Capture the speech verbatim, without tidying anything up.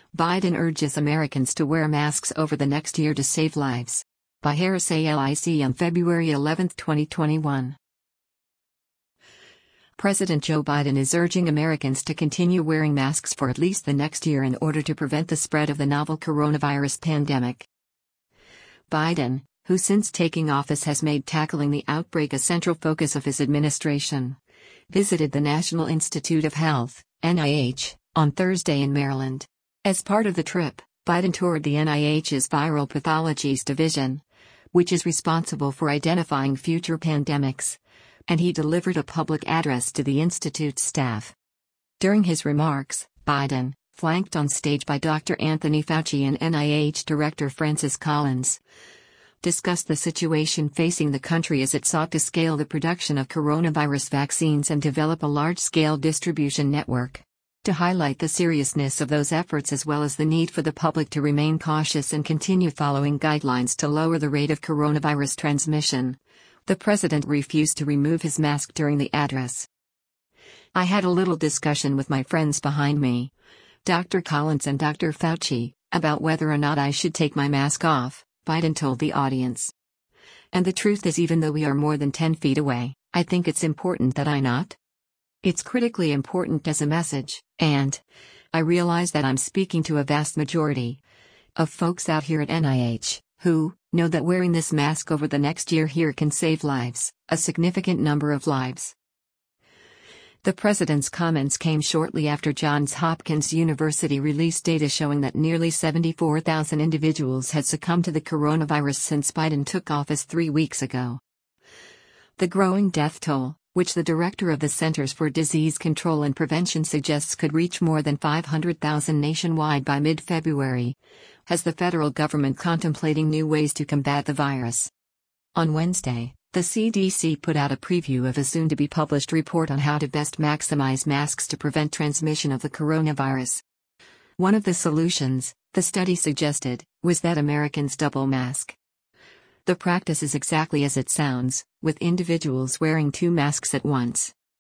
Biden urges Americans to wear masks over the next year to save lives. By Harris A L I C on February eleventh, twenty twenty-one. President Joe Biden is urging Americans to continue wearing masks for at least the next year in order to prevent the spread of the novel coronavirus pandemic. Biden, who since taking office has made tackling the outbreak a central focus of his administration, visited the National Institute of Health, N I H, on Thursday in Maryland. As part of the trip, Biden toured the N I H's Viral Pathologies Division, which is responsible for identifying future pandemics, and he delivered a public address to the institute's staff. During his remarks, Biden, flanked on stage by Doctor Anthony Fauci and N I H Director Francis Collins, discussed the situation facing the country as it sought to scale the production of coronavirus vaccines and develop a large-scale distribution network. To highlight the seriousness of those efforts as well as the need for the public to remain cautious and continue following guidelines to lower the rate of coronavirus transmission, the president refused to remove his mask during the address. "I had a little discussion with my friends behind me, Doctor Collins and Doctor Fauci, about whether or not I should take my mask off," Biden told the audience. "And the truth is, even though we are more than ten feet away, I think it's important that I not. It's critically important as a message, and I realize that I'm speaking to a vast majority of folks out here at N I H, who know that wearing this mask over the next year here can save lives, a significant number of lives." The president's comments came shortly after Johns Hopkins University released data showing that nearly seventy-four thousand individuals had succumbed to the coronavirus since Biden took office three weeks ago. The growing death toll, which the director of the Centers for Disease Control and Prevention suggests could reach more than five hundred thousand nationwide by mid-February, has the federal government contemplating new ways to combat the virus. On Wednesday, the C D C put out a preview of a soon-to-be-published report on how to best maximize masks to prevent transmission of the coronavirus. One of the solutions, the study suggested, was that Americans double mask. The practice is exactly as it sounds, with individuals wearing two masks at once.